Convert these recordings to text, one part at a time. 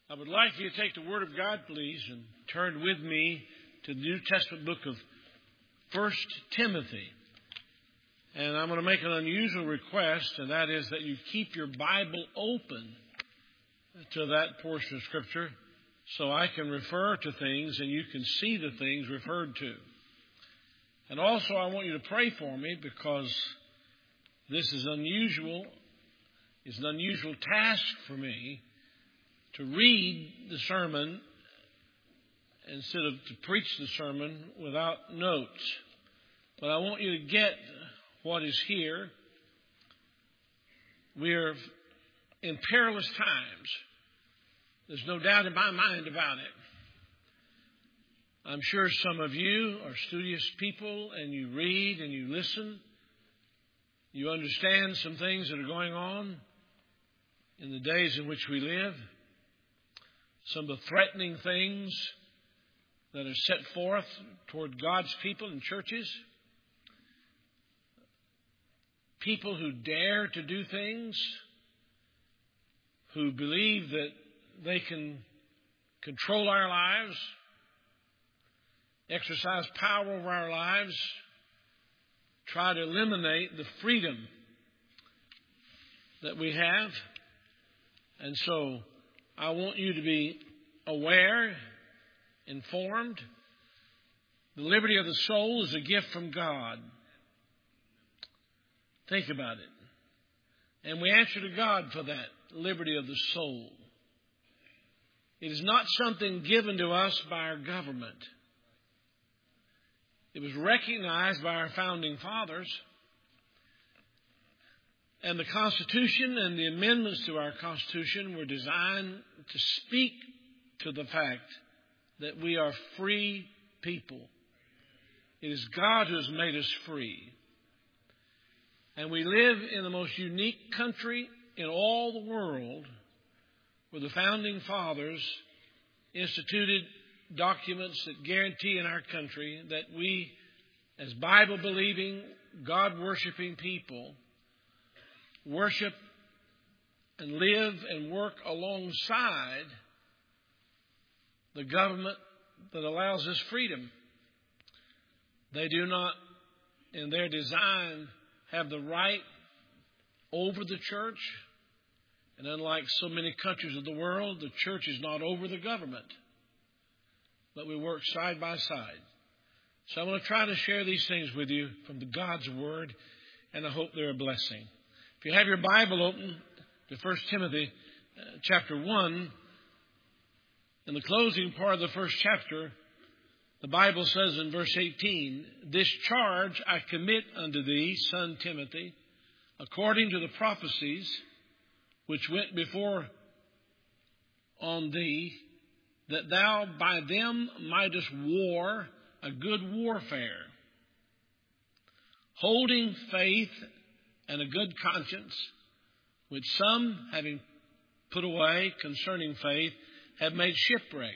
I would like you to take the Word of God, please, and turn with me to the New Testament book of 1 Timothy. And I'm going to make an unusual request, and that is that you keep your Bible open to that portion of Scripture so I can refer to things and you can see the things referred to. And also I want you to pray for me because this is unusual. It's an unusual task for me to read the sermon instead of to preach the sermon without notes. But I want you to get what is here. We're in perilous times. There's no doubt in my mind about it. I'm sure some of you are studious people and you read and you listen. You understand some things that are going on in the days in which we live. Some of the threatening things that are set forth toward God's people and churches. People who dare to do things, who believe that they can control our lives, exercise power over our lives, try to eliminate the freedom that we have. And so I want you to be aware, informed. The liberty of the soul is a gift from God. Think about it. And we answer to God for that liberty of the soul. It is not something given to us by our government. It was recognized by our founding fathers. And the Constitution and the amendments to our Constitution were designed to speak to the fact that we are free people. It is God who has made us free. And we live in the most unique country in all the world where the founding fathers instituted documents that guarantee in our country that we, as Bible-believing, God-worshiping people, worship and live and work alongside the government that allows us freedom. They do not, in their design, have the right over the church. And unlike so many countries of the world, the church is not over the government. But we work side by side. So I'm going to try to share these things with you from the God's Word, and I hope they're a blessing. If you have your Bible open to 1 Timothy chapter 1, in the closing part of the first chapter, the Bible says in verse 18, "This charge I commit unto thee, son Timothy, according to the prophecies which went before on thee, that thou by them mightest war a good warfare, holding faith and a good conscience, which some, having put away concerning faith, have made shipwreck,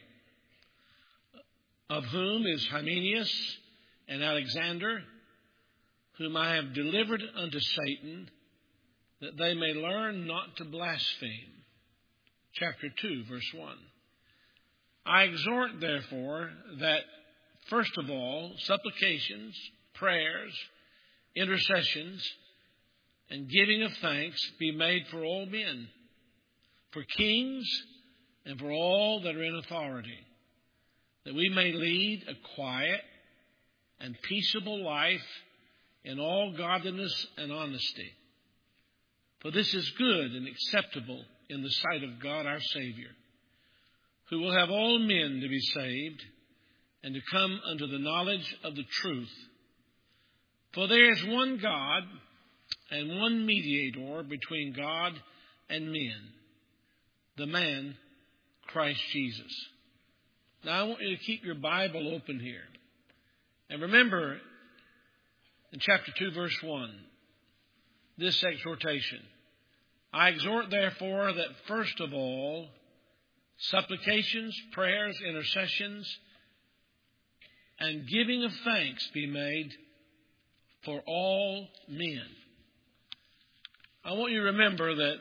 of whom is Hymenaeus and Alexander, whom I have delivered unto Satan, that they may learn not to blaspheme." Chapter 2, verse 1. "I exhort, therefore, that, first of all, supplications, prayers, intercessions, and giving of thanks be made for all men, for kings, and for all that are in authority, that we may lead a quiet and peaceable life in all godliness and honesty. For this is good and acceptable in the sight of God our Savior, who will have all men to be saved and to come unto the knowledge of the truth. For there is one God and one mediator between God and men, the man Christ Jesus." Now I want you to keep your Bible open here. And remember in chapter 2, verse 1, this exhortation. "I exhort, therefore, that first of all, supplications, prayers, intercessions, and giving of thanks be made for all men." I want you to remember that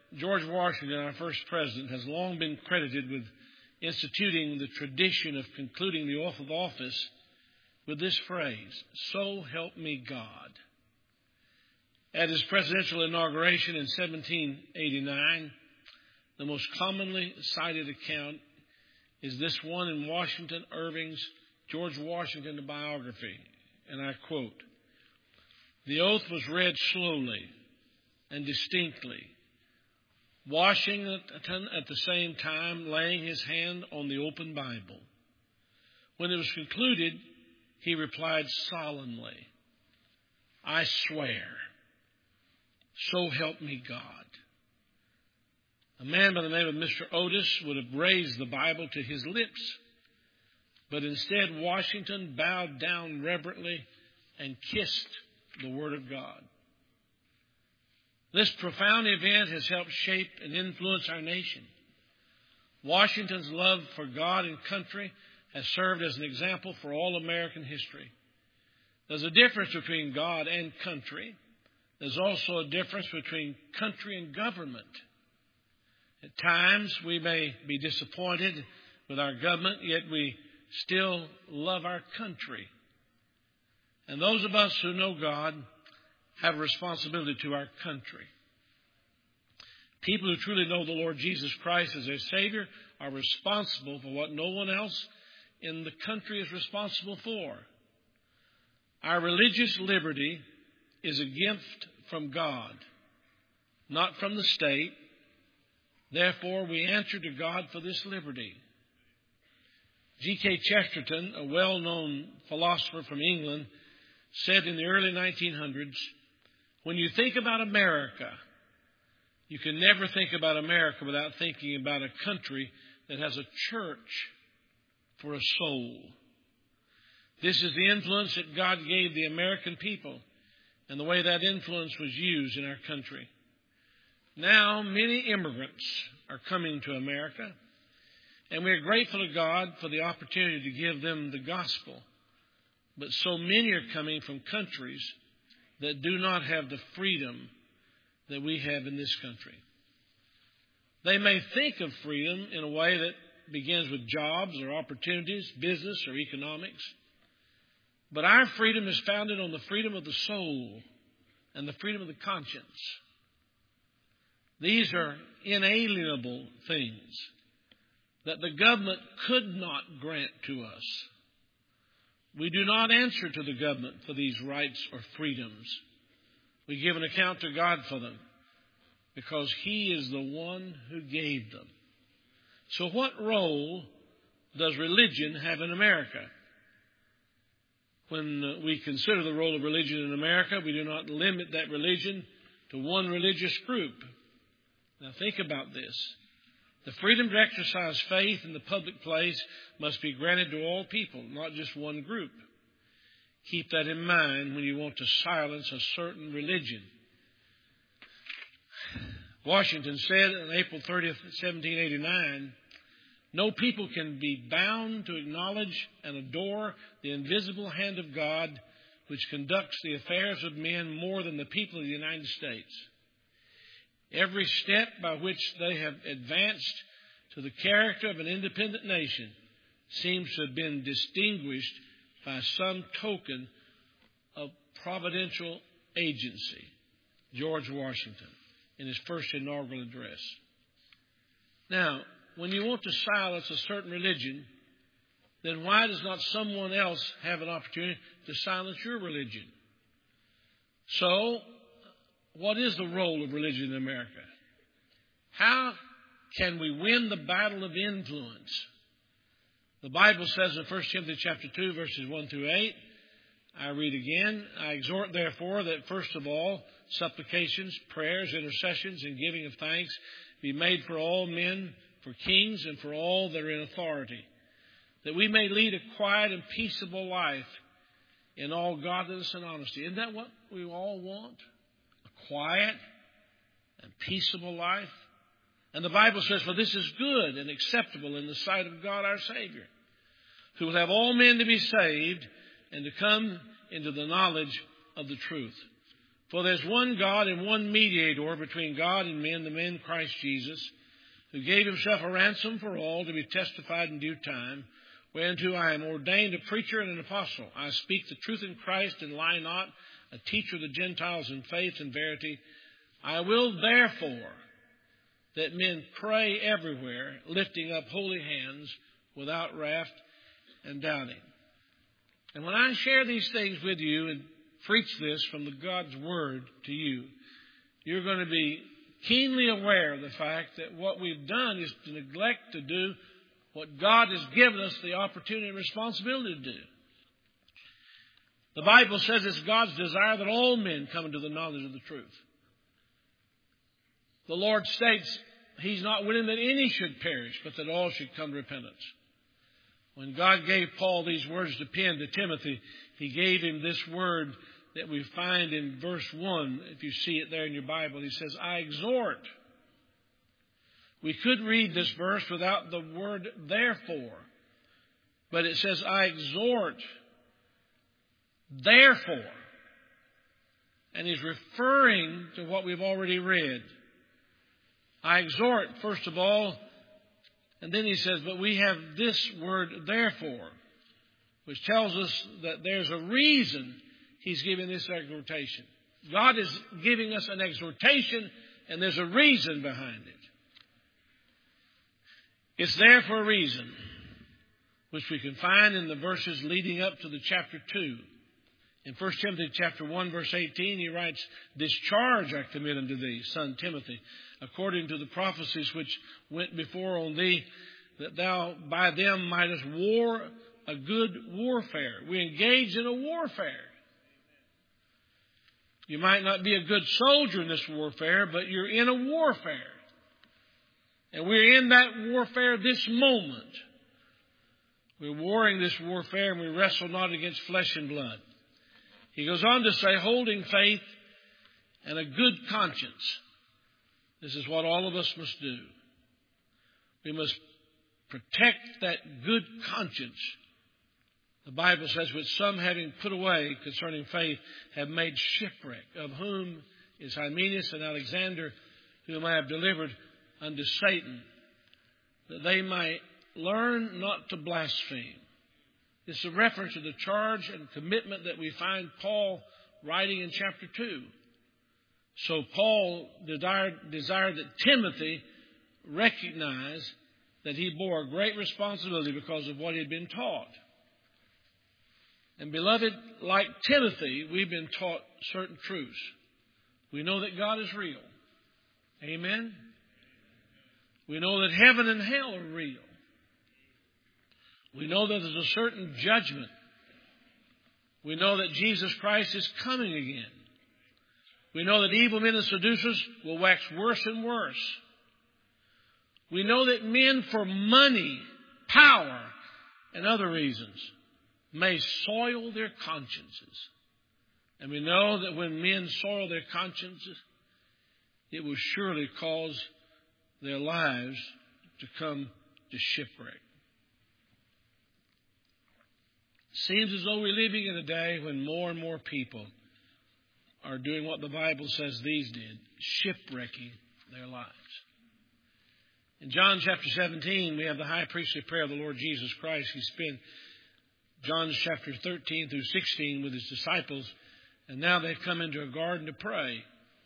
George Washington, our first president, has long been credited with instituting the tradition of concluding the oath of office with this phrase, "So help me God." At his presidential inauguration in 1789, the most commonly cited account is this one in Washington Irving's George Washington biography, and I quote, "The oath was read slowly and distinctly, Washington at the same time laying his hand on the open Bible. When it was concluded, he replied solemnly, 'I swear, so help me God.'" A man by the name of Mr. Otis would have raised the Bible to his lips, but instead Washington bowed down reverently and kissed the Word of God. This profound event has helped shape and influence our nation. Washington's love for God and country has served as an example for all American history. There's a difference between God and country. There's also a difference between country and government. At times, we may be disappointed with our government, yet we still love our country. And those of us who know God have a responsibility to our country. People who truly know the Lord Jesus Christ as their Savior are responsible for what no one else in the country is responsible for. Our religious liberty is a gift from God, not from the state. Therefore, we answer to God for this liberty. G.K. Chesterton, a well-known philosopher from England, said in the early 1900s, "When you think about America, you can never think about America without thinking about a country that has a church for a soul." This is the influence that God gave the American people and the way that influence was used in our country. Now, many immigrants are coming to America, and we are grateful to God for the opportunity to give them the gospel. But so many are coming from countries that do not have the freedom that we have in this country. They may think of freedom in a way that begins with jobs or opportunities, business or economics. But our freedom is founded on the freedom of the soul and the freedom of the conscience. These are inalienable things that the government could not grant to us. We do not answer to the government for these rights or freedoms. We give an account to God for them because He is the one who gave them. So what role does religion have in America? When we consider the role of religion in America, we do not limit that religion to one religious group. Now think about this. The freedom to exercise faith in the public place must be granted to all people, not just one group. Keep that in mind when you want to silence a certain religion. Washington said on April 30th, 1789, "No people can be bound to acknowledge and adore the invisible hand of God, which conducts the affairs of men more than the people of the United States. Every step by which they have advanced to the character of an independent nation seems to have been distinguished by some token of providential agency." George Washington in his first inaugural address. Now, when you want to silence a certain religion, then why does not someone else have an opportunity to silence your religion? So, what is the role of religion in America? How can we win the battle of influence? The Bible says in 1 Timothy chapter 2, verses 1 through 8, I read again, "I exhort therefore that first of all supplications, prayers, intercessions, and giving of thanks be made for all men, for kings, and for all that are in authority, that we may lead a quiet and peaceable life in all godliness and honesty." Isn't that what we all want? A quiet and peaceable life. And the Bible says, "For this is good and acceptable in the sight of God our Savior, who will have all men to be saved and to come into the knowledge of the truth." For there's one God and one mediator between God and men, the man Christ Jesus, who gave himself a ransom for all to be testified in due time, whereunto I am ordained a preacher and an apostle. I speak the truth in Christ and lie not, a teacher of the Gentiles in faith and verity. I will therefore that men pray everywhere, lifting up holy hands without wrath and doubting. And when I share these things with you and preach this from the God's Word to you, you're going to be keenly aware of the fact that what we've done is to neglect to do what God has given us the opportunity and responsibility to do. The Bible says it's God's desire that all men come into the knowledge of the truth. The Lord states He's not willing that any should perish, but that all should come to repentance. When God gave Paul these words to pen to Timothy, He gave him this word that we find in verse 1. If you see it there in your Bible, He says, I exhort. We could read this verse without the word therefore. But it says, I exhort, therefore. And He's referring to what we've already read. I exhort, first of all, and then He says, but we have this word, therefore, which tells us that there's a reason He's giving this exhortation. God is giving us an exhortation, and there's a reason behind it. It's there for a reason, which we can find in the verses leading up to the chapter 2. In 1 Timothy chapter 1, verse 18, he writes, This charge I commit unto thee, son Timothy, according to the prophecies which went before on thee, that thou by them mightest war a good warfare. We engage in a warfare. You might not be a good soldier in this warfare, but you're in a warfare. And we're in that warfare this moment. We're warring this warfare, and we wrestle not against flesh and blood. He goes on to say, holding faith and a good conscience. This is what all of us must do. We must protect that good conscience. The Bible says, which some having put away concerning faith have made shipwreck, of whom is Hymenaeus and Alexander, whom I have delivered unto Satan, that they might learn not to blaspheme. This is a reference to the charge and commitment that we find Paul writing in chapter 2. So Paul desired that Timothy recognize that he bore a great responsibility because of what he had been taught. And beloved, like Timothy, we've been taught certain truths. We know that God is real. Amen? We know that heaven and hell are real. We know that there's a certain judgment. We know that Jesus Christ is coming again. We know that evil men and seducers will wax worse and worse. We know that men for money, power, and other reasons may soil their consciences. And we know that when men soil their consciences, it will surely cause their lives to come to shipwreck. Seems as though we're living in a day when more and more people are doing what the Bible says these did, shipwrecking their lives. In John chapter 17, we have the high priestly prayer of the Lord Jesus Christ. He spent John chapter 13 through 16 with His disciples, and now they've come into a garden to pray.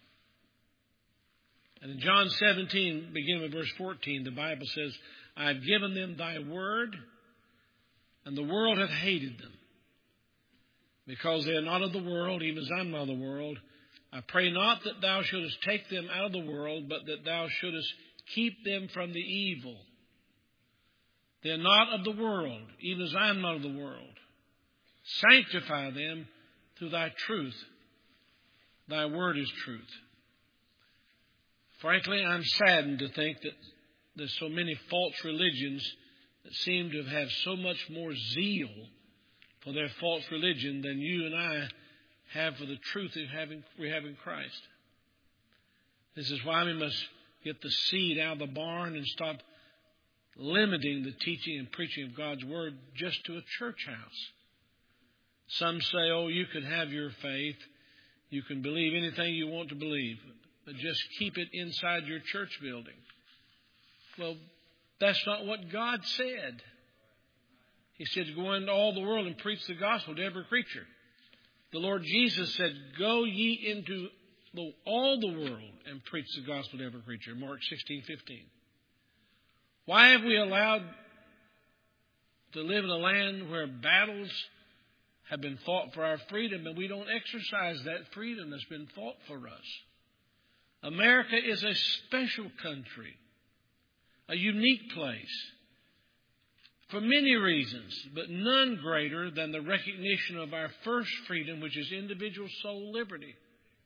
And in John 17, beginning with verse 14, the Bible says, I have given them thy word, and the world hath hated them, because they are not of the world, even as I am not of the world. I pray not that thou shouldest take them out of the world, but that thou shouldest keep them from the evil. They are not of the world, even as I am not of the world. Sanctify them through thy truth. Thy word is truth. Frankly, I'm saddened to think that there's so many false religions that seem to have so much more zeal for their false religion than you and I have for the truth we have in Christ. This is why we must get the seed out of the barn and stop limiting the teaching and preaching of God's Word just to a church house. Some say, oh, you can have your faith You can believe anything you want to believe, but just keep it inside your church building. Well, that's not what God said. He said to go into all the world and preach the gospel to every creature. The Lord Jesus said, go ye into all the world and preach the gospel to every creature. Mark 16:15. Why have we allowed to live in a land where battles have been fought for our freedom and we don't exercise that freedom that's been fought for us? America is a special country, a unique place, for many reasons, but none greater than the recognition of our first freedom, which is individual soul liberty.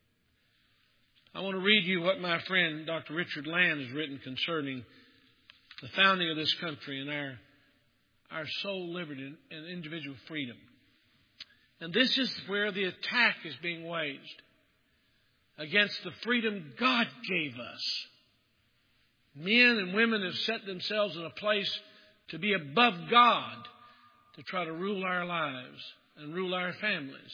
I want to read you what my friend Dr. Richard Land has written concerning the founding of this country and our soul liberty and individual freedom. And this is where the attack is being waged against the freedom God gave us. Men and women have set themselves in a place to be above God, to try to rule our lives and rule our families.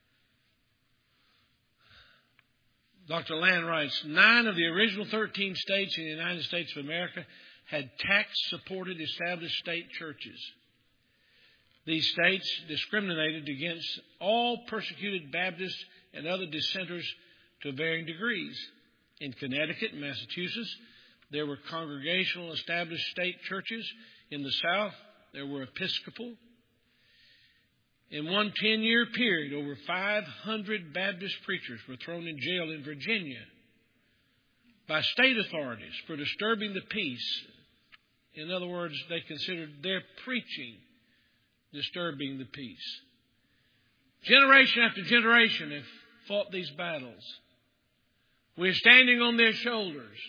Dr. Land writes, 9 of the original 13 states in the United States of America had tax-supported established state churches. These states discriminated against all persecuted Baptists and other dissenters to varying degrees. In Connecticut and Massachusetts, there were congregational established state churches. In the South, there were Episcopal. In one 10-year period, over 500 Baptist preachers were thrown in jail in Virginia by state authorities for disturbing the peace. In other words, they considered their preaching disturbing the peace. Generation after generation have fought these battles. We're standing on their shoulders.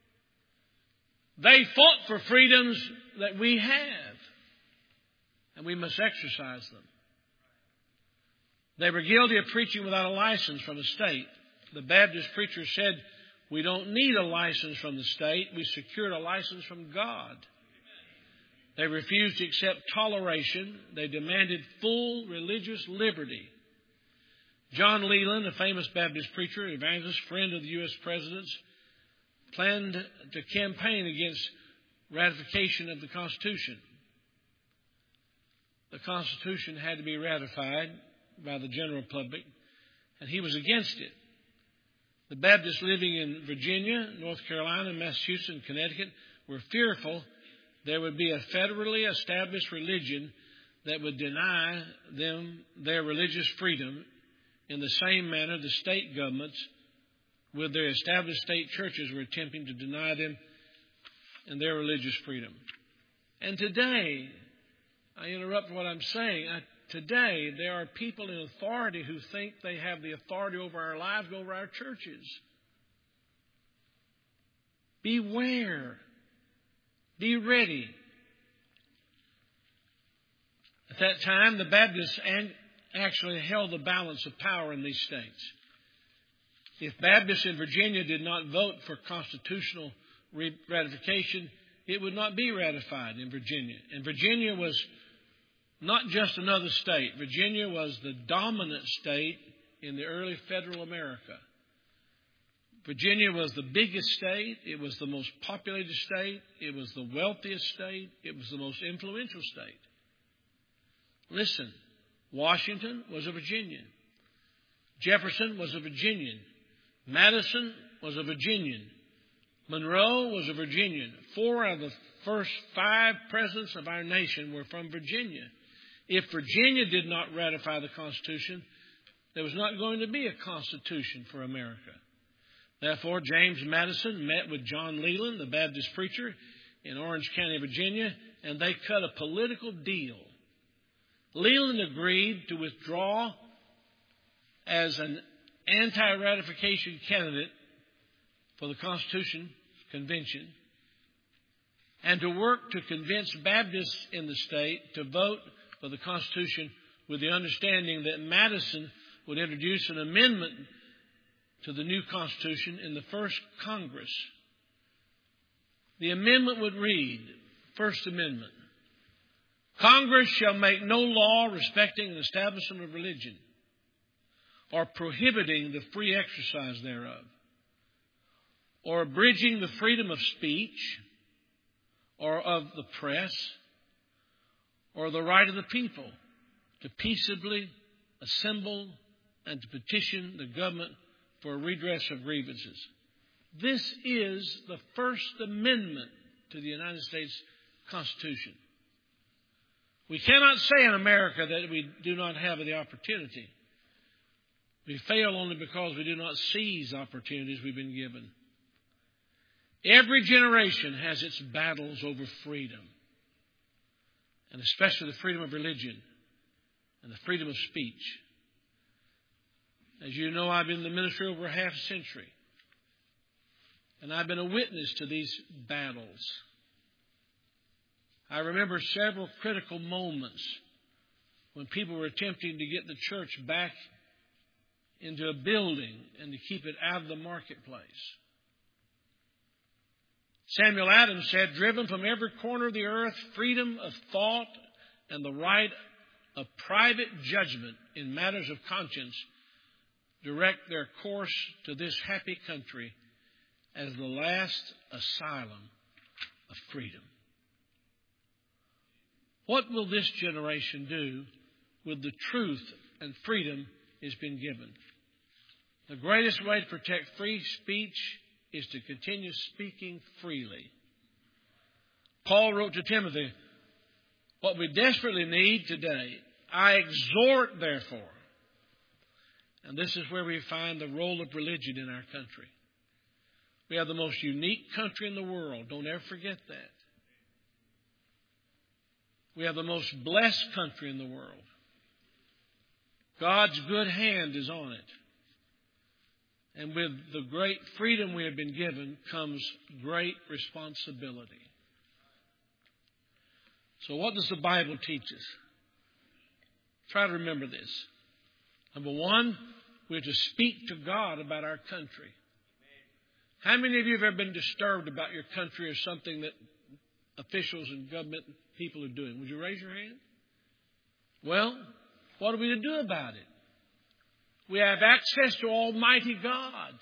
They fought for freedoms that we have, and we must exercise them. They were guilty of preaching without a license from the state. The Baptist preacher said, we don't need a license from the state. We secured a license from God. They refused to accept toleration. They demanded full religious liberty. John Leland, a famous Baptist preacher, evangelist, friend of the U.S. president's, planned to campaign against ratification of the Constitution. The Constitution had to be ratified by the general public, and he was against it. The Baptists living in Virginia, North Carolina, Massachusetts, and Connecticut were fearful there would be a federally established religion that would deny them their religious freedom in the same manner the state governments with their established state churches were attempting to deny them in their religious freedom. And today, I interrupt what I'm saying, today there are people in authority who think they have the authority over our lives, over our churches. Beware. Be ready. At that time, the Baptists actually held the balance of power in these states. If Baptists in Virginia did not vote for constitutional ratification, it would not be ratified in Virginia. And Virginia was not just another state. Virginia was the dominant state in the early federal America. Virginia was the biggest state. It was the most populated state. It was the wealthiest state. It was the most influential state. Listen, Washington was a Virginian. Jefferson was a Virginian. Madison was a Virginian. Monroe was a Virginian. 4 of the first 5 presidents of our nation were from Virginia. If Virginia did not ratify the Constitution, there was not going to be a Constitution for America. Therefore, James Madison met with John Leland, the Baptist preacher, in Orange County, Virginia, and they cut a political deal. Leland agreed to withdraw as an anti-ratification candidate for the Constitution Convention and to work to convince Baptists in the state to vote for the Constitution with the understanding that Madison would introduce an amendment to the new Constitution in the first Congress. The amendment would read, First Amendment, Congress shall make no law respecting an establishment of religion or prohibiting the free exercise thereof, or abridging the freedom of speech, or of the press, or the right of the people to peaceably assemble and to petition the government for a redress of grievances. This is the First Amendment to the United States Constitution. We cannot say in America that we do not have the opportunity. We fail only because we do not seize opportunities we've been given. Every generation has its battles over freedom, and especially the freedom of religion and the freedom of speech. As you know, I've been in the ministry over half a century, and I've been a witness to these battles. I remember several critical moments when people were attempting to get the church back into a building and to keep it out of the marketplace. Samuel Adams said, "Driven from every corner of the earth, freedom of thought and the right of private judgment in matters of conscience direct their course to this happy country as the last asylum of freedom." What will this generation do with the truth and freedom it's been given? The greatest way to protect free speech is to continue speaking freely. Paul wrote to Timothy, "What we desperately need today, I exhort therefore." And this is where we find the role of religion in our country. We have the most unique country in the world. Don't ever forget that. We have the most blessed country in the world. God's good hand is on it. And with the great freedom we have been given comes great responsibility. So what does the Bible teach us? Try to remember this. Number one, we're to speak to God about our country. How many of you have ever been disturbed about your country or something that officials and government people are doing? Would you raise your hand? Well, what are we to do about it? We have access to Almighty God.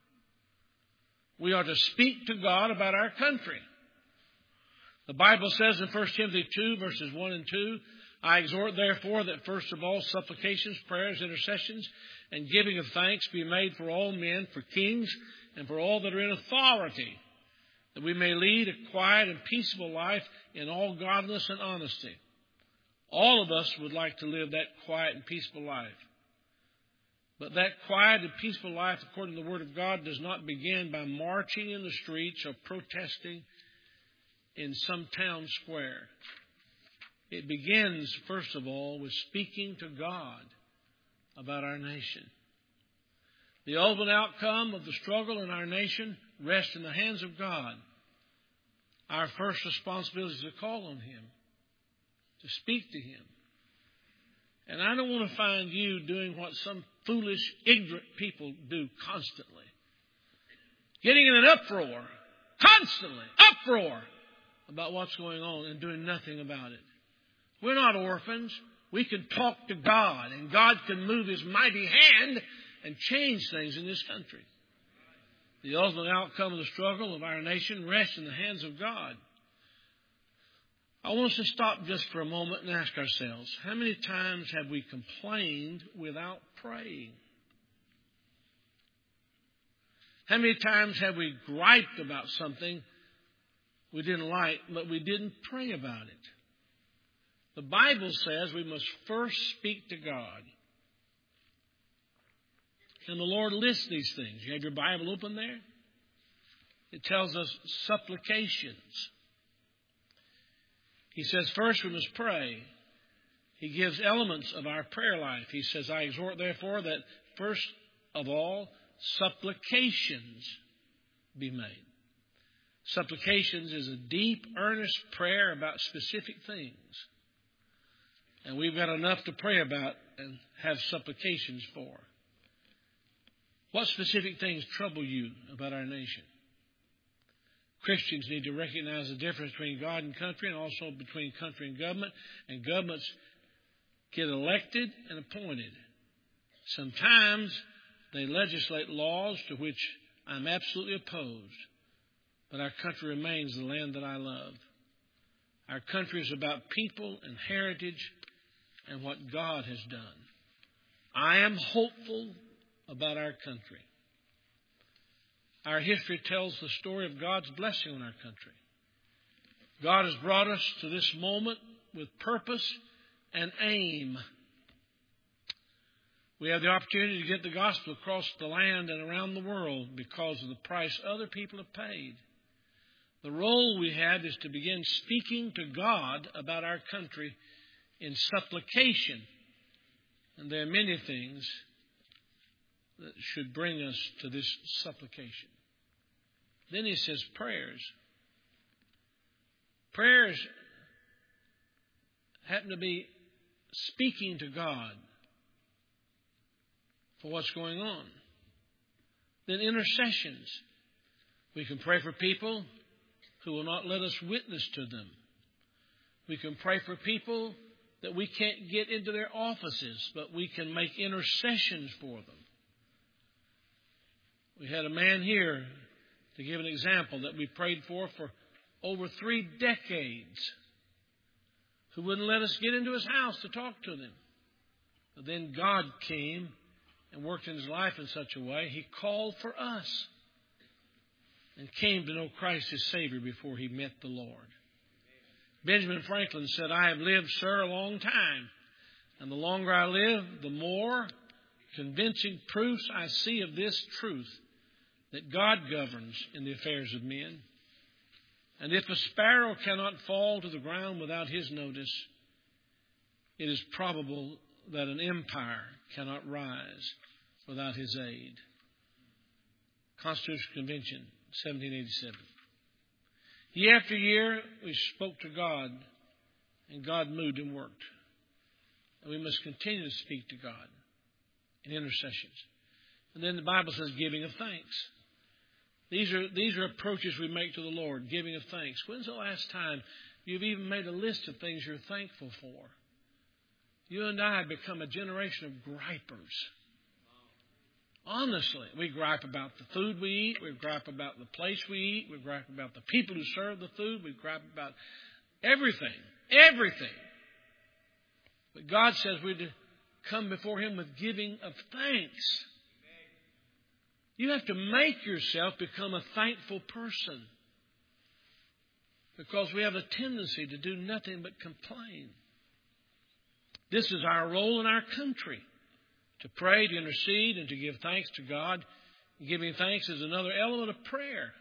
We are to speak to God about our country. The Bible says in 1 Timothy 2, verses 1 and 2, "I exhort therefore that first of all supplications, prayers, intercessions, and giving of thanks be made for all men, for kings, and for all that are in authority, that we may lead a quiet and peaceable life in all godliness and honesty." All of us would like to live that quiet and peaceful life. But that quiet and peaceful life, according to the Word of God, does not begin by marching in the streets or protesting in some town square. It begins, first of all, with speaking to God about our nation. The ultimate outcome of the struggle in our nation rests in the hands of God. Our first responsibility is to call on Him, to speak to Him. And I don't want to find you doing what some foolish, ignorant people do constantly. Getting in an uproar, constantly, uproar about what's going on and doing nothing about it. We're not orphans. We can talk to God, and God can move His mighty hand and change things in this country. The ultimate outcome of the struggle of our nation rests in the hands of God. I want us to stop just for a moment and ask ourselves, how many times have we complained without praying? How many times have we griped about something we didn't like, but we didn't pray about it? The Bible says we must first speak to God. And the Lord lists these things. You have your Bible open there? It tells us supplications. He says first we must pray. He gives elements of our prayer life. He says, "I exhort therefore that first of all supplications be made." Supplications is a deep, earnest prayer about specific things. And we've got enough to pray about and have supplications for. What specific things trouble you about our nation? Christians need to recognize the difference between God and country, and also between country and government. And governments get elected and appointed. Sometimes they legislate laws to which I'm absolutely opposed. But our country remains the land that I love. Our country is about people and heritage and what God has done. I am hopeful about our country. Our history tells the story of God's blessing on our country. God has brought us to this moment with purpose and aim. We have the opportunity to get the gospel across the land and around the world because of the price other people have paid. The role we have is to begin speaking to God about our country in supplication. And there are many things that should bring us to this supplication. Then he says prayers. Prayers happen to be speaking to God for what's going on. Then intercessions. We can pray for people who will not let us witness to them. We can pray for people that we can't get into their offices, but we can make intercessions for them. We had a man here, to give an example, that we prayed for over 3 decades, who wouldn't let us get into his house to talk to them. But then God came and worked in his life in such a way, he called for us and came to know Christ as Savior before he met the Lord. Benjamin Franklin said, I have lived, sir, a long time. And the longer I live, the more convincing proofs I see of this truth, that God governs in the affairs of men. And if a sparrow cannot fall to the ground without his notice, it is probable that an empire cannot rise without his aid. Constitutional Convention, 1787. Year after year, we spoke to God, and God moved and worked. And we must continue to speak to God in intercessions. And then the Bible says giving of thanks. These are approaches we make to the Lord, giving of thanks. When's the last time you've even made a list of things you're thankful for? You and I have become a generation of gripers. Honestly, we gripe about the food we eat. We gripe about the place we eat. We gripe about the people who serve the food. We gripe about everything. Everything. But God says we're to come before Him with giving of thanks. You have to make yourself become a thankful person, because we have a tendency to do nothing but complain. This is our role in our country, to pray, to intercede, and to give thanks to God. Giving thanks is another element of prayer.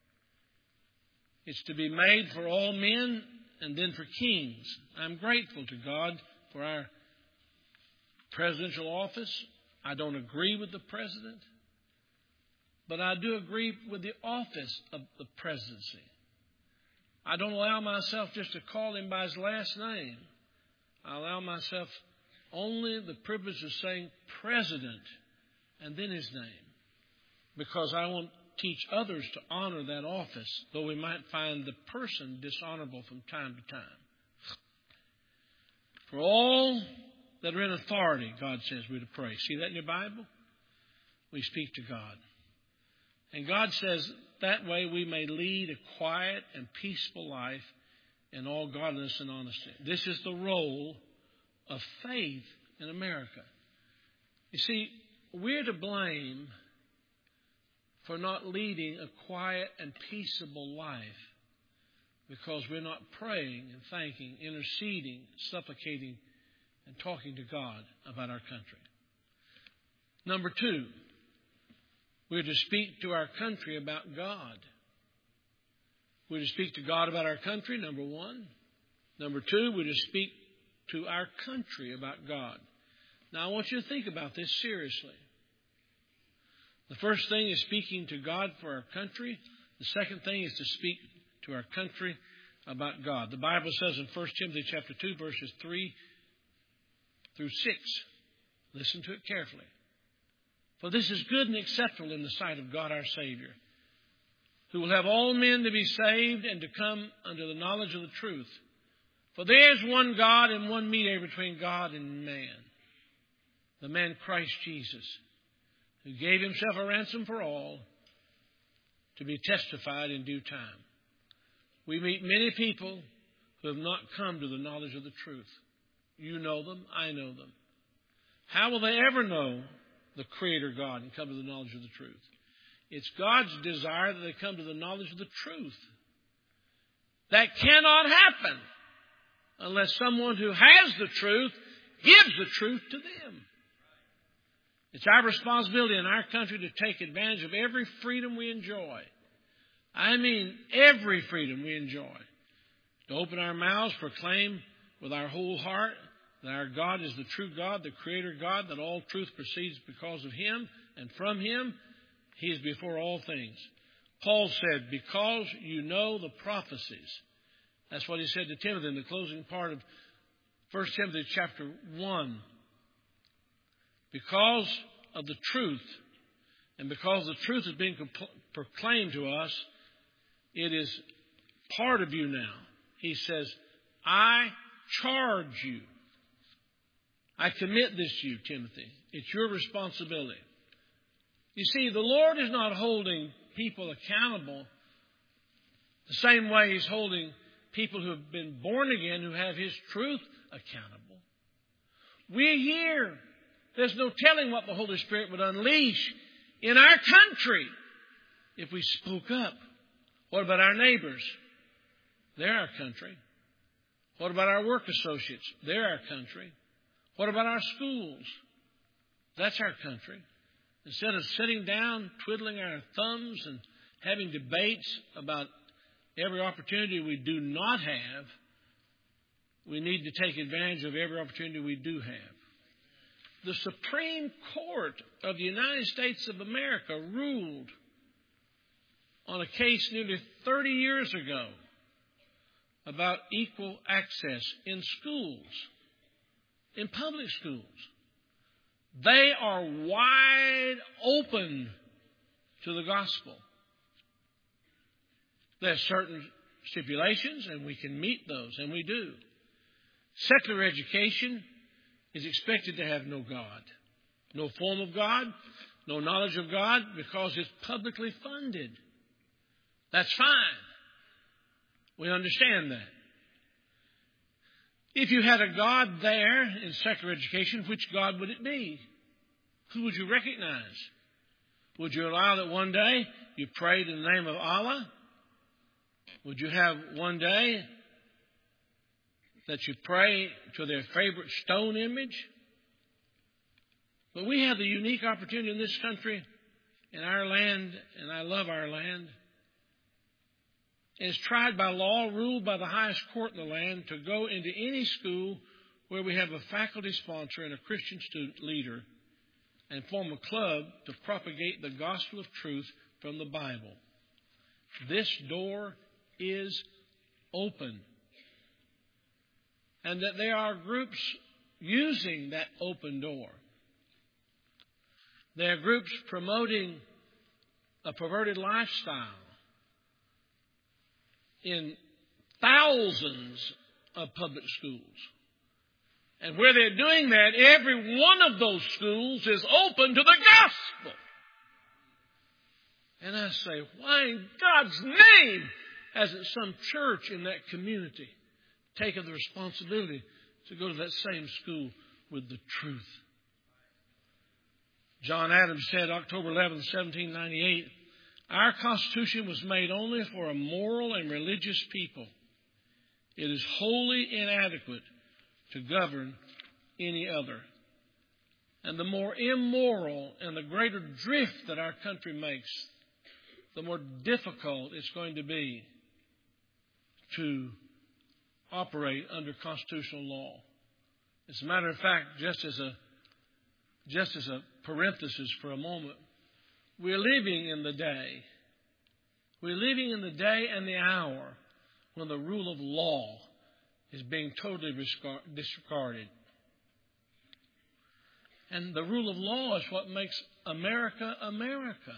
It's to be made for all men and then for kings. I'm grateful to God for our presidential office. I don't agree with the president, but I do agree with the office of the presidency. I don't allow myself just to call him by his last name. I allow myself only the privilege of saying president and then his name, because I want to teach others to honor that office, though we might find the person dishonorable from time to time. For all that are in authority, God says we're to pray. See that in your Bible? We speak to God. And God says that way we may lead a quiet and peaceful life in all godliness and honesty. This is the role of faith in America. You see, we're to blame for not leading a quiet and peaceable life because we're not praying and thanking, interceding, supplicating, and talking to God about our country. Number 2, we're to speak to our country about God. We're to speak to God about our country, number 1. Number 2, we're to speak to our country about God. Now, I want you to think about this seriously. The first thing is speaking to God for our country. The second thing is to speak to our country about God. The Bible says in 1 Timothy chapter 2, verses 3 through 6. Listen to it carefully. For this is good and acceptable in the sight of God our Savior, who will have all men to be saved and to come unto the knowledge of the truth. For there is one God and one mediator between God and man, the man Christ Jesus, who gave himself a ransom for all, to be testified in due time. We meet many people who have not come to the knowledge of the truth. You know them, I know them. How will they ever know the Creator God and come to the knowledge of the truth? It's God's desire that they come to the knowledge of the truth. That cannot happen unless someone who has the truth gives the truth to them. It's our responsibility in our country to take advantage of every freedom we enjoy. I mean every freedom we enjoy. To open our mouths, proclaim with our whole heart that our God is the true God, the Creator God, that all truth proceeds because of Him and from Him. He is before all things. Paul said, because you know the prophecies. That's what he said to Timothy in the closing part of 1 Timothy chapter 1. Because of the truth, and because the truth is being proclaimed to us, it is part of you now. He says, I charge you. I commit this to you, Timothy. It's your responsibility. You see, the Lord is not holding people accountable the same way He's holding people who have been born again, who have His truth accountable. We're here. There's no telling what the Holy Spirit would unleash in our country if we spoke up. What about our neighbors? They're our country. What about our work associates? They're our country. What about our schools? That's our country. Instead of sitting down, twiddling our thumbs and having debates about every opportunity we do not have, we need to take advantage of every opportunity we do have. The Supreme Court of the United States of America ruled on a case nearly 30 years ago about equal access in schools, in public schools. They are wide open to the gospel. There are certain stipulations, and we can meet those, and we do. Secular education is expected to have no God, no form of God, no knowledge of God, because it's publicly funded. That's fine. We understand that. If you had a God there in secular education, which God would it be? Who would you recognize? Would you allow that one day you prayed in the name of Allah? Would you have one day that you pray to their favorite stone image? But we have the unique opportunity in this country, in our land, and I love our land. It's tried by law, ruled by the highest court in the land, to go into any school where we have a faculty sponsor and a Christian student leader and form a club to propagate the gospel of truth from the Bible. This door is open. And that there are groups using that open door. There are groups promoting a perverted lifestyle in thousands of public schools. And where they're doing that, every one of those schools is open to the gospel. And I say, why in God's name hasn't some church in that community taken the responsibility to go to that same school with the truth? John Adams said, October 11, 1798, our Constitution was made only for a moral and religious people. It is wholly inadequate to govern any other. And the more immoral and the greater drift that our country makes, the more difficult it's going to be to operate under constitutional law. As a matter of fact, just as a parenthesis for a moment, we're living in the day. We're living in the day and the hour when the rule of law is being totally disregarded. And the rule of law is what makes America America.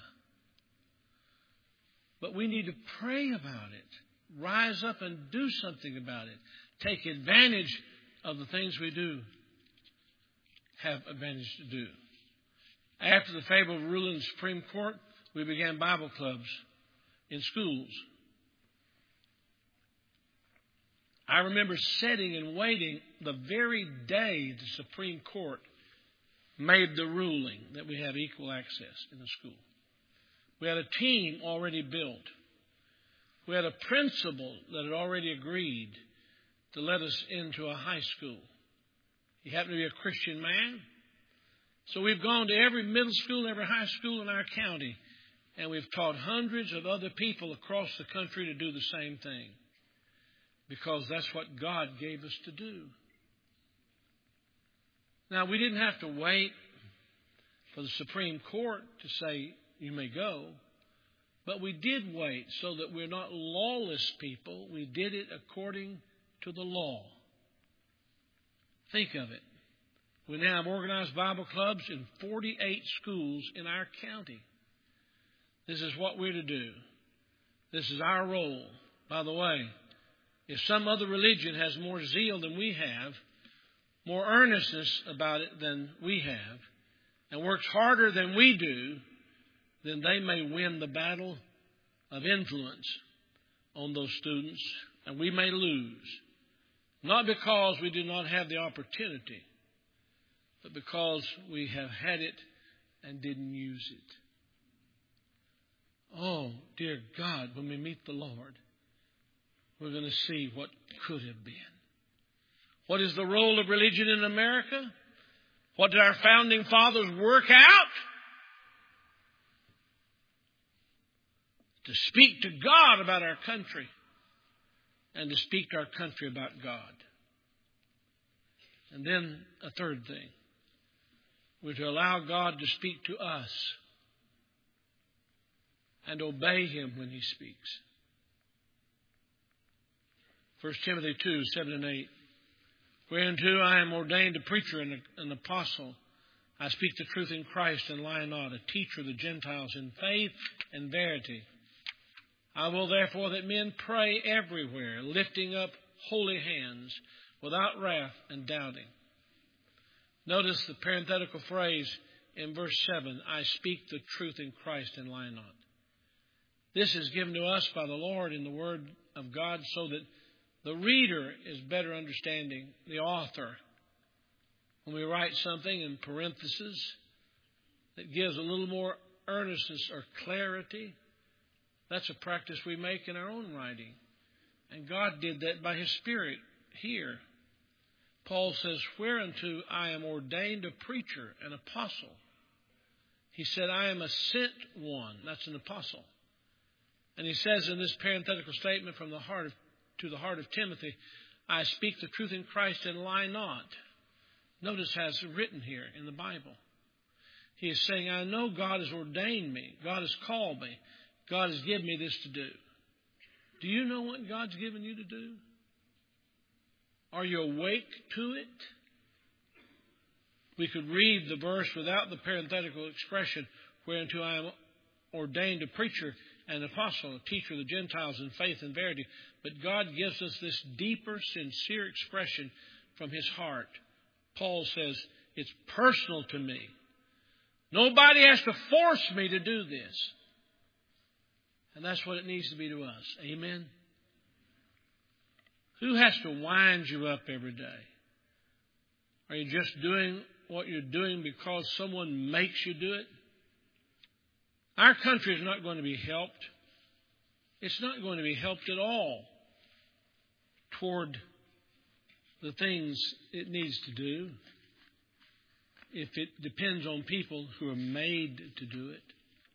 But we need to pray about it. Rise up and do something about it. Take advantage of the things we do. have advantage to do. After the favorable ruling of the Supreme Court, we began Bible clubs in schools. I remember sitting and waiting the very day the Supreme Court made the ruling that we have equal access in the school. We had a team already built. We had a principal that had already agreed to let us into a high school. He happened to be a Christian man. So we've gone to every middle school, every high school in our county, and we've taught hundreds of other people across the country to do the same thing, because that's what God gave us to do. Now, we didn't have to wait for the Supreme Court to say, you may go, but we did wait so that we're not lawless people. We did it according to the law. Think of it. We now have organized Bible clubs in 48 schools in our county. This is what we're to do. This is our role. By the way, if some other religion has more zeal than we have, more earnestness about it than we have, and works harder than we do, then they may win the battle of influence on those students, and we may lose. Not because we do not have the opportunity, but because we have had it and didn't use it. Oh, dear God, when we meet the Lord, we're going to see what could have been. What is the role of religion in America? What did our founding fathers work out? To speak to God about our country and to speak to our country about God. And then a third thing. We're to allow God to speak to us and obey Him when He speaks. 1 Timothy 2, 7 and 8. Whereunto I am ordained a preacher and an apostle. I speak the truth in Christ and lie not, a teacher of the Gentiles in faith and verity. I will therefore that men pray everywhere, lifting up holy hands, without wrath and doubting. Notice the parenthetical phrase in verse 7, I speak the truth in Christ and lie not. This is given to us by the Lord in the Word of God so that the reader is better understanding the author. When we write something in parentheses that gives a little more earnestness or clarity, that's a practice we make in our own writing. And God did that by His Spirit here. Paul says, whereunto I am ordained a preacher, an apostle. He said, I am a sent one. That's an apostle. And he says in this parenthetical statement from the heart to the heart of Timothy, I speak the truth in Christ and lie not. Notice how it's written here in the Bible. He is saying, I know God has ordained me. God has called me. God has given me this to do. Do you know what God's given you to do? Are you awake to it? We could read the verse without the parenthetical expression, whereunto I am ordained a preacher, an apostle, a teacher of the Gentiles in faith and verity. But God gives us this deeper, sincere expression from His heart. Paul says, it's personal to me. Nobody has to force me to do this. And that's what it needs to be to us. Amen? Who has to wind you up every day? Are you just doing what you're doing because someone makes you do it? Our country is not going to be helped. It's not going to be helped at all toward the things it needs to do if it depends on people who are made to do it.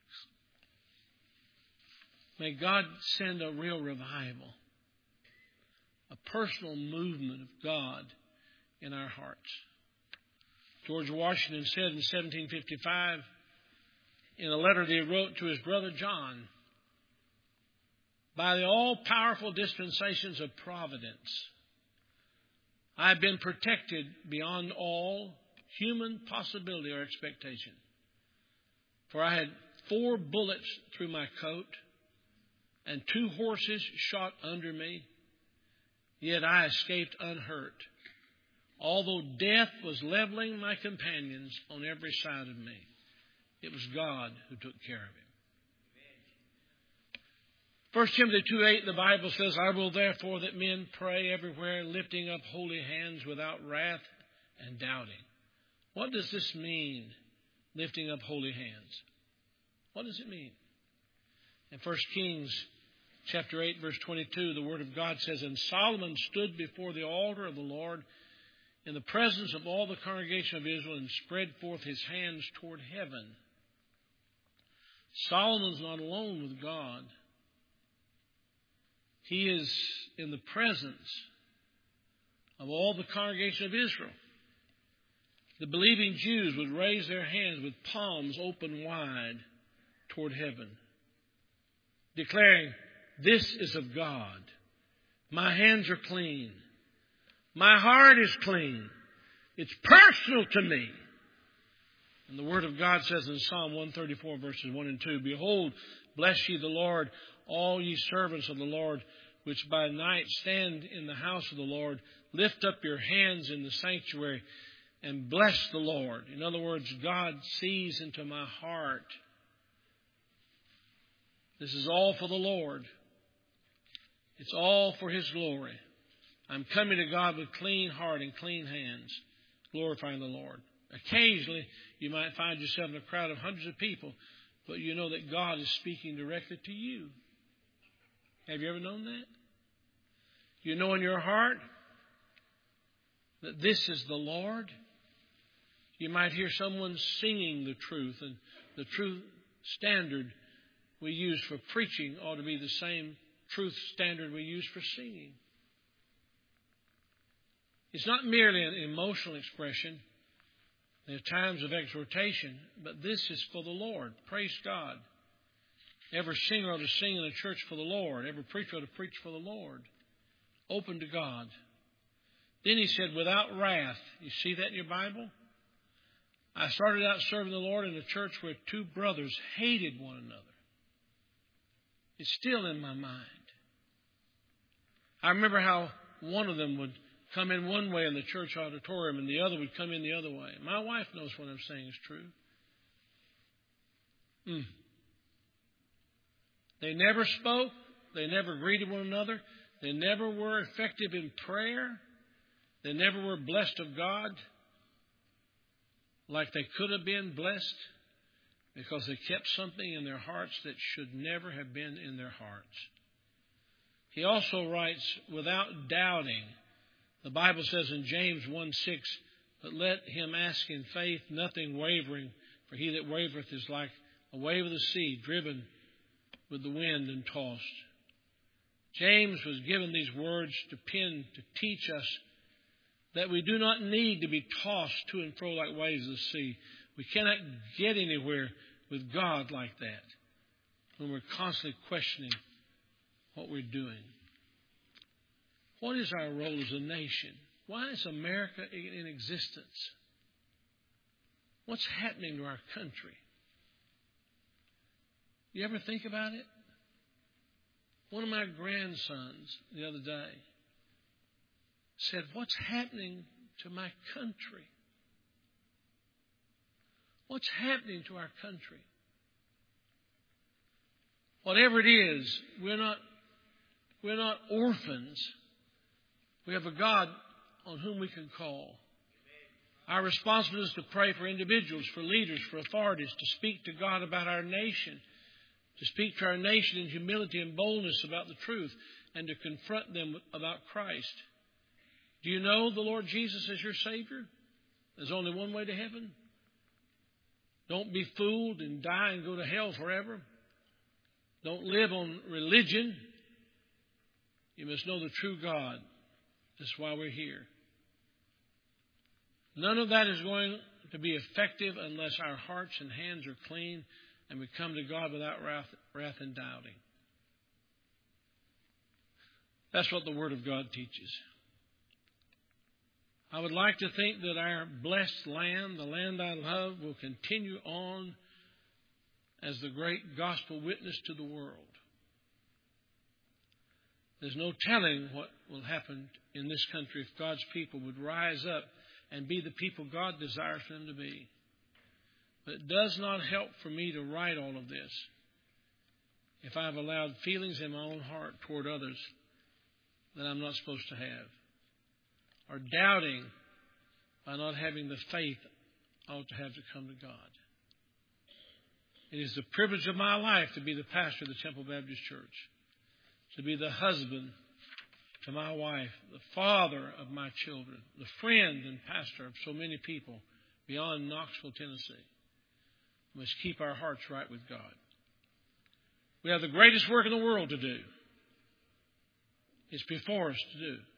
May God send a real revival, a personal movement of God in our hearts. George Washington said in 1755, in a letter that he wrote to his brother John, by the all-powerful dispensations of providence, I have been protected beyond all human possibility or expectation. For I had 4 bullets through my coat and 2 horses shot under me, yet I escaped unhurt. although death was leveling my companions on every side of me, it was God who took care of him. 1 Timothy 2:8, the Bible says, I will therefore that men pray everywhere, lifting up holy hands without wrath and doubting. What does this mean, lifting up holy hands? What does it mean? In 1 Kings chapter 8, verse 22, the Word of God says, And Solomon stood before the altar of the Lord in the presence of all the congregation of Israel and spread forth his hands toward heaven. Solomon's not alone with God. He is in the presence of all the congregation of Israel. The believing Jews would raise their hands with palms open wide toward heaven, declaring, This is of God. My hands are clean. My heart is clean. It's personal to me. And the Word of God says in Psalm 134, verses 1 and 2, Behold, bless ye the Lord, all ye servants of the Lord, which by night stand in the house of the Lord. Lift up your hands in the sanctuary and bless the Lord. In other words, God sees into my heart. This is all for the Lord. It's all for His glory. I'm coming to God with clean heart and clean hands, glorifying the Lord. Occasionally, you might find yourself in a crowd of hundreds of people, but you know that God is speaking directly to you. Have you ever known that? You know in your heart that this is the Lord. You might hear someone singing the truth, and the truth standard we use for preaching ought to be the same truth standard we use for singing. It's not merely an emotional expression. There are times of exhortation, but this is for the Lord. Praise God. Every singer ought to sing in a church for the Lord. Every preacher ought to preach for the Lord. Open to God. Then he said, without wrath. You see that in your Bible? I started out serving the Lord in a church where two brothers hated one another. It's still in my mind. I remember how one of them would come in one way in the church auditorium and the other would come in the other way. My wife knows what I'm saying is true. They never spoke. They never greeted one another. They never were effective in prayer. They never were blessed of God like they could have been blessed, because they kept something in their hearts that should never have been in their hearts. He also writes, without doubting. The Bible says in James 1:6, but let him ask in faith, nothing wavering, for he that wavereth is like a wave of the sea, driven with the wind and tossed. James was given these words to pen to teach us that we do not need to be tossed to and fro like waves of the sea. We cannot get anywhere with God like that when we're constantly questioning what we're doing. What is our role as a nation? Why is America in existence? What's happening to our country? You ever think about it? One of my grandsons the other day said, what's happening to my country? What's happening to our country? Whatever it is, we're not orphans. We have a God on whom we can call. Our responsibility is to pray for individuals, for leaders, for authorities, to speak to God about our nation, to speak to our nation in humility and boldness about the truth, and to confront them about Christ. Do you know the Lord Jesus is your Savior? There's only one way to heaven. Don't be fooled and die and go to hell forever. Don't live on religion. You must know the true God. That's why we're here. None of that is going to be effective unless our hearts and hands are clean and we come to God without wrath and doubting. That's what the Word of God teaches. I would like to think that our blessed land, the land I love, will continue on as the great gospel witness to the world. There's no telling what will happen in this country if God's people would rise up and be the people God desires for them to be. But it does not help for me to write all of this if I've allowed feelings in my own heart toward others that I'm not supposed to have, or doubting by not having the faith I ought to have to come to God. It is the privilege of my life to be the pastor of the Temple Baptist Church, to be the husband to my wife, the father of my children, the friend and pastor of so many people beyond Knoxville, Tennessee. We must keep our hearts right with God. We have the greatest work in the world to do. It's before us to do.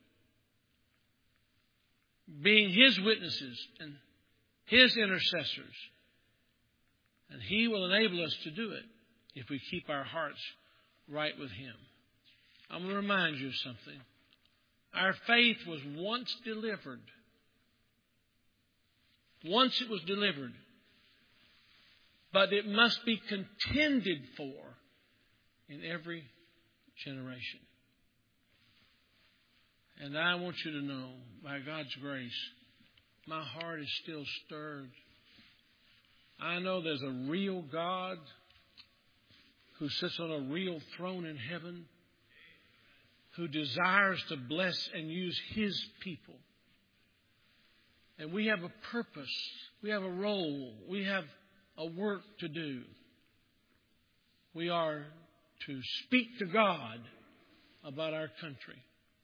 Being His witnesses and His intercessors. And He will enable us to do it if we keep our hearts right with Him. I'm going to remind you of something. Our faith was once delivered. Once it was delivered. But it must be contended for in every generation. And I want you to know, by God's grace, my heart is still stirred. I know there's a real God who sits on a real throne in heaven, who desires to bless and use His people. And we have a purpose. We have a role. We have a work to do. We are to speak to God about our country.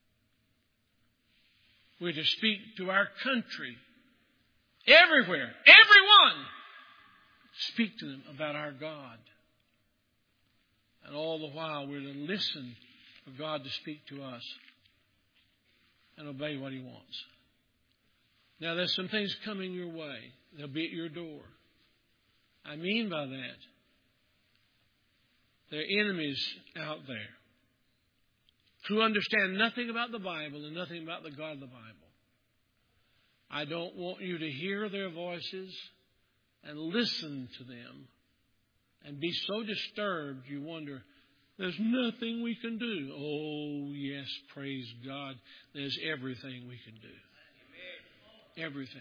We're to speak to our country everywhere, everyone. Speak to them about our God. And all the while we're to listen for God to speak to us and obey what He wants. Now there's some things coming your way. They'll be at your door. I mean by that, there are enemies out there who understand nothing about the Bible and nothing about the God of the Bible. I don't want you to hear their voices and listen to them and be so disturbed you wonder, there's nothing we can do. Oh, yes, praise God. There's everything we can do. Everything.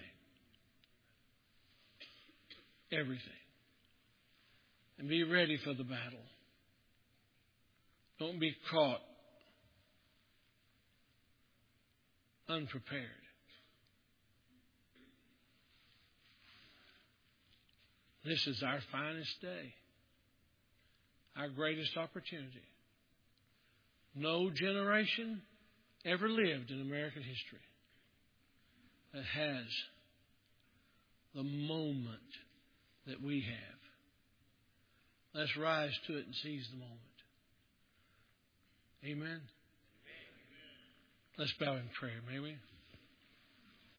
Everything. And be ready for the battle. Don't be caught unprepared. This is our finest day. Our greatest opportunity. No generation ever lived in American history that has the moment that we have. Let's rise to it and seize the moment. Amen. Let's bow in prayer, may we?